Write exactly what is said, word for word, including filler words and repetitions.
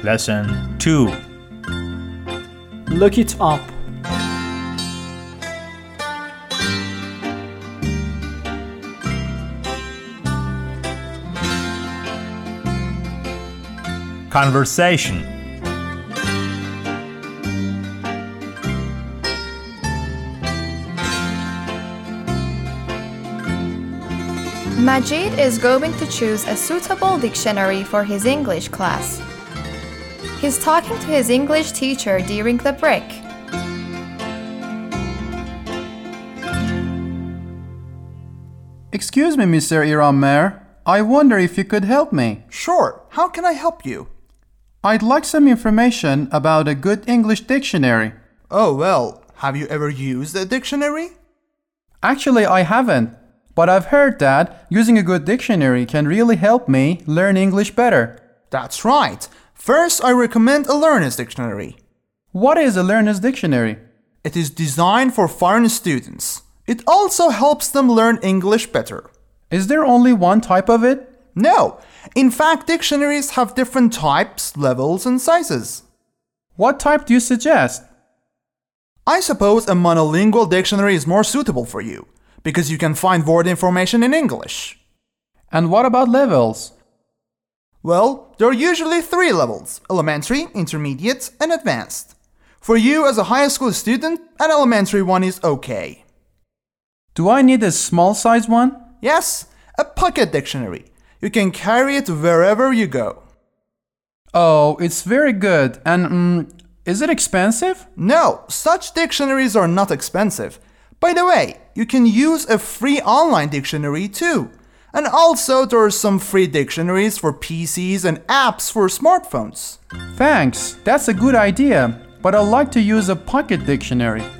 Lesson two. Look it up. Conversation. Majid is going to choose a suitable dictionary for his English class. He's talking to his English teacher during the break. Excuse me, Mister Irammer. I wonder if you could help me. Sure. How can I help you? I'd like some information about a good English dictionary. Oh, well, have you ever used a dictionary? Actually, I haven't. But I've heard that using a good dictionary can really help me learn English better. That's right. First, I recommend a learner's dictionary. What is a learner's dictionary? It is designed for foreign students. It also helps them learn English better. Is there only one type of it? No. In fact, dictionaries have different types, levels, and sizes. What type do you suggest? I suppose a monolingual dictionary is more suitable for you, because you can find word information in English. And what about levels? Well, there are usually three levels: elementary, intermediate, and advanced. For you as a high school student, an elementary one is okay. Do I need a small size one? Yes, a pocket dictionary. You can carry it wherever you go. Oh, it's very good. And um, is it expensive? No, such dictionaries are not expensive. By the way, you can use a free online dictionary too. And also there are some free dictionaries for P Cs and apps for smartphones. Thanks, that's a good idea. But I'd like to use a pocket dictionary.